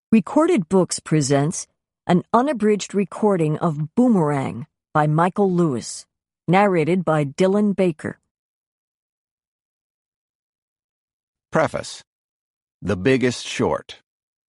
Recorded Books presents an unabridged recording of Boomerang by Michael Lewis, narrated by Dylan Baker. Preface: The Biggest Short.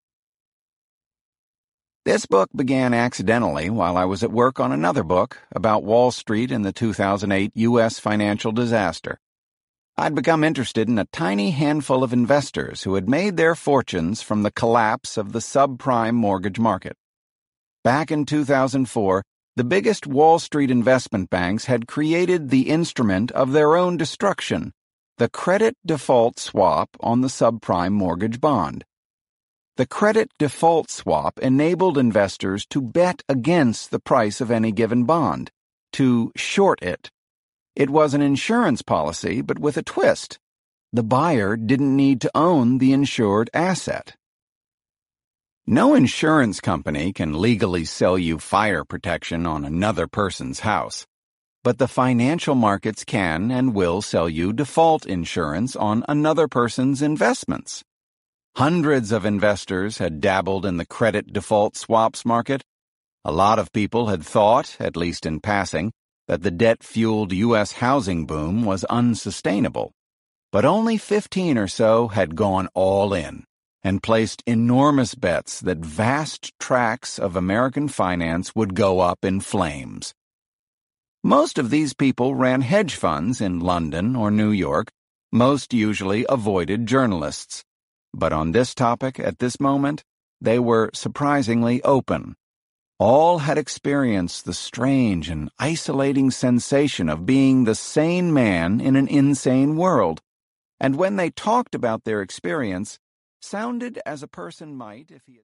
This book began accidentally while I was at work on another book about Wall Street in the 2008 U.S. financial disaster. I'd become interested in a tiny handful of investors who had made their fortunes from the collapse of the subprime mortgage market. Back in 2004, the biggest Wall Street investment banks had created the instrument of their own destruction, the credit default swap on the subprime mortgage bond. The credit default swap enabled investors to bet against the price of any given bond, to short it. It was an insurance policy, but with a twist. The buyer didn't need to own the insured asset. No insurance company can legally sell you fire protection on another person's house, but the financial markets can and will sell you default insurance on another person's investments. Hundreds of investors had dabbled in the credit default swaps market. A lot of people had thought, at least in passing, that the debt-fueled U.S. housing boom was unsustainable. But only 15 or so had gone all in and placed enormous bets that vast tracts of American finance would go up in flames. Most of these people ran hedge funds in London or New York. Most usually avoided journalists. But on this topic, at this moment, they were surprisingly open. All had experienced the strange and isolating sensation of being the sane man in an insane world, and when they talked about their experience, sounded as a person might if he had